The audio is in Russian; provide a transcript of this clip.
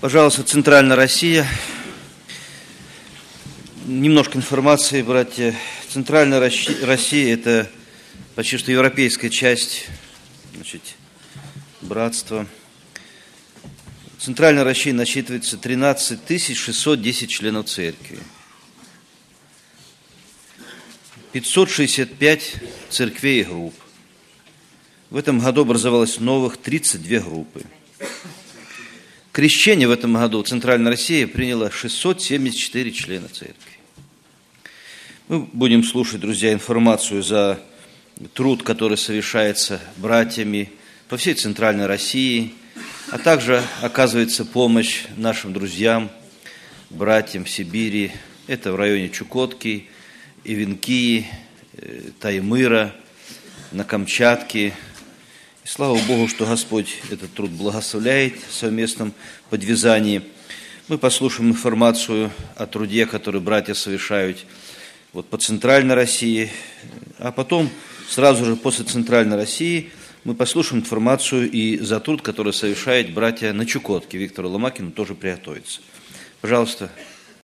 Пожалуйста, Центральная Россия. Немножко информации, братья. Центральная Россия – это почти что европейская часть, братства. Центральная Россия насчитывается 13 610 членов церкви. 565 церквей и групп. В этом году образовалось новых 32 группы. Крещение в этом году Центральная Россия приняла 674 члена церкви. Мы будем слушать, друзья, информацию за труд, который совершается братьями по всей Центральной России, а также оказывается помощь нашим друзьям, братьям в Сибири. Это в районе Чукотки, Ивенкии, Таймыра, на Камчатке. И слава Богу, что Господь этот труд благословляет в совместном подвязании. Мы послушаем информацию о труде, который братья совершают по Центральной России, а потом, сразу же после Центральной России, мы послушаем информацию и за труд, который совершают братья на Чукотке. Виктору Ломакину тоже приготовиться. Пожалуйста,